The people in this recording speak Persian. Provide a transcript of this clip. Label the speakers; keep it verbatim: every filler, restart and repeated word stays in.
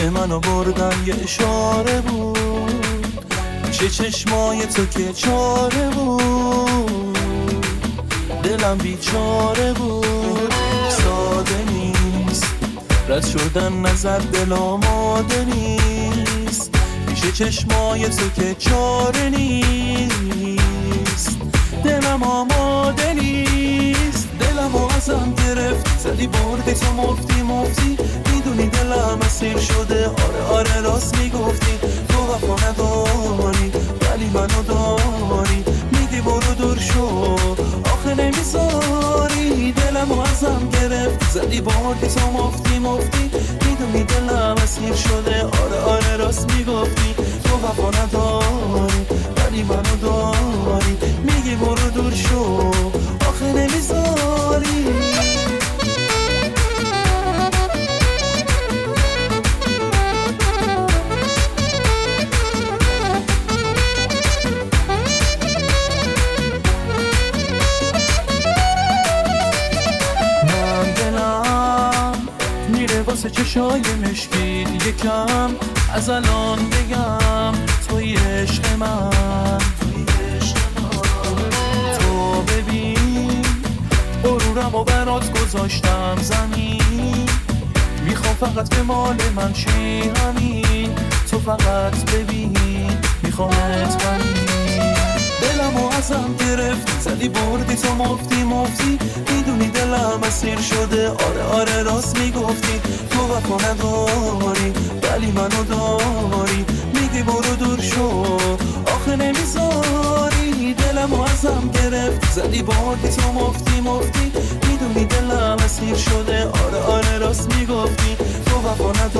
Speaker 1: به منو بردن یه اشاره بود، چه چشمای تو که چاره بود، دلم بیچاره بود. ساده نیست رد شدن نظر، دل آماده نیست پیش چشمای تو که چاره نیست. دلم آماده نیست، دلم ازم گرفت، زدی بردی تو مفتی مفتی. میدونی دلم اسیر شده، آره آره راست میگفتی. تو وفا نداری ولی منو داری، میگی برو دور شو آخه نمیذاری. دلم ازم گرفت، زدی بردی تو مفتی مفتی. میدونی دلم اسیر شده، آره آره راست میگفتی. تو وفا نداری ولی منو داری، میگی برو دور شو آخه نمیذاری. من دلم میره واسه چشای مشکید، یکم از الان بگم توی عشق من. تو ببین غرورم و برات گذاشتم زمین، میخوام فقط که مال من چی همین. تو فقط ببین میخوامت همین. دلمو ازم گرفت، زدی بردی تو مفتی مفتی. میدونی دلم اسیر شده، آره آره راست میگفتی. تو وفا نداری ولی منو داری، میگی برو دور شو آخه نمیذاری. دلمو ازم گرفت، زدی بردی تو مفتی مفتی. میدونی دلم اسیر شده، آره آره راست میگفتی. تو وفا نداری